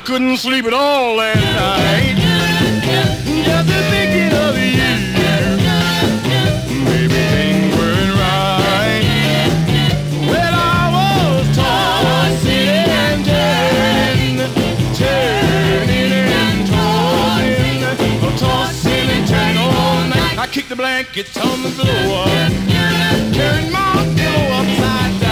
couldn't sleep at all last night. Just thinking of you. Maybe things weren't right. Well, I was tossing and turning, turning and tossing and turning all night. I kicked the blankets on the floor, turned my pillow upside down.